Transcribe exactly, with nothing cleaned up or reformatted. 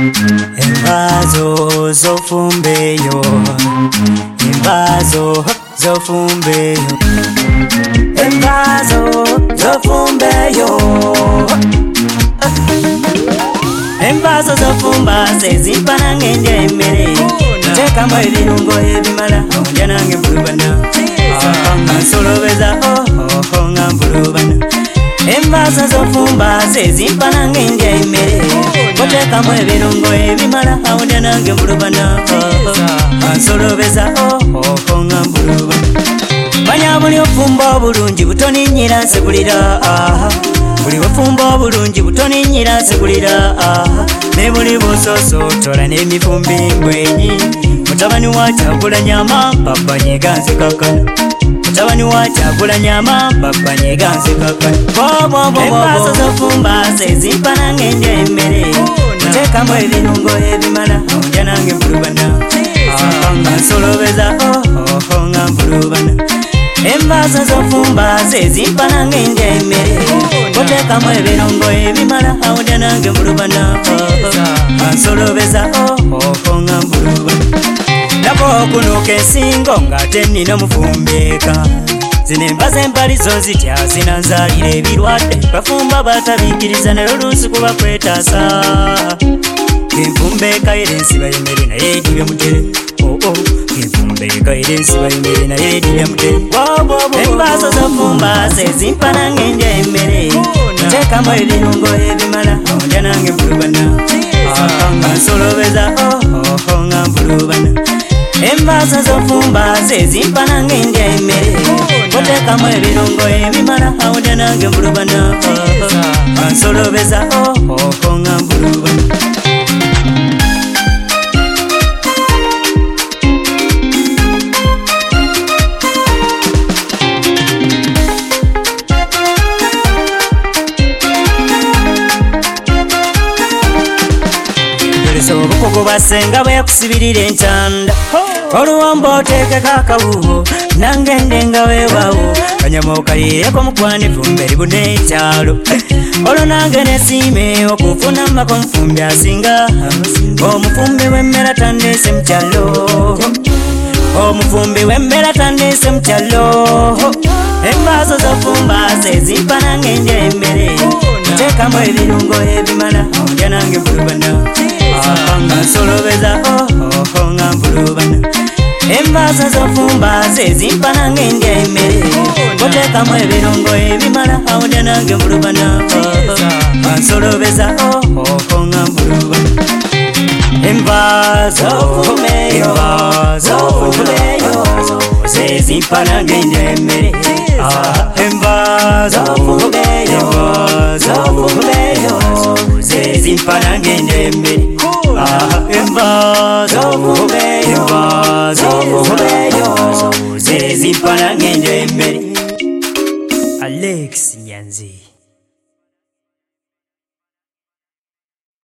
Embazo zofumbeyo, embazo zofumbeyo, embazo zofumbeyo, embazo zofumba sezimpana ngendemere ntekamo ebirungo ebimala ondya nange mbulubana nsolobeza oho nga mbulubana embazo zofumba sezimpana ngendemere ntekamo ebirungo ebimala ondya nange mbulubana nsolobeza oho nga mbulubana banya buli ofumba obulungi butoninyira nsegulira buli wefumba obulungi butoninyira nsegulira ne buli busosotola n'emifumbi mbwenyi mutabani wa Kyagulannyama papa nyega nzekakana mutabani wa Kyagulannyama papa nyega nzekakana embazo zofumba sezimpana ng'endyemmere nteekamu ebirungo ebimala ondya nange mbulubana nsolobeza oho nga mbulubana embazo zofumba sezimpana ng'endyemmere nteekamu ebirungo ebimala ondya nange mbulubana nsolobeza oho nga mbulubana nako okunuuka ensingo ng'ate nnina mufumbeeka zino embazo empalizo zitya zinanzaalira ebirwadde bafumba batabiikiriza naye oluusi kuba kwetaasa enfumbeeka era ensiba y'emmere naye edibya mutere enfumbeeka era ensiba y'emmere naye edibya mutere embazo zofumba sezimpana ng'endya emmere nteekamu ebirungo ebimala ondya nange mbulubana nsolobeza oho nga mbulubana embazo zofumba sezimpana ng'endya emmere nteekamu ebirungo ebimala ondya nange mbulubana nsolobeza oho nga mbulubana obukugu basenga bwekusibirira entanda oluwombo oteekeko akawuwo nange ndenga weewawo kanyama okaliireko mukwanifu mberi bune ekyalo olwo nange nesiime okufuna mako mufumbi asinga omufumbi w'emmere tandiise mukyalo omufumbi w'emmere tandiise mukyalo embazo zofumba sezimpana ng'endya emmere nteekamu ebirungo ebimala ondya nange mbulubana nsolobeza oho nga mbulubana embazo zofumba sezimpana ng'endya emmere nteekamu ebirungo ebimala ondya nange mbulubana nsolobeza oho nga mbulubana embazo zofumbeyo sezimpana ng'endya emmere embazo zofumbeyo sezimpana ng'endya emmere embazo sezimpana ng'endya emmere Alex Nyanzi.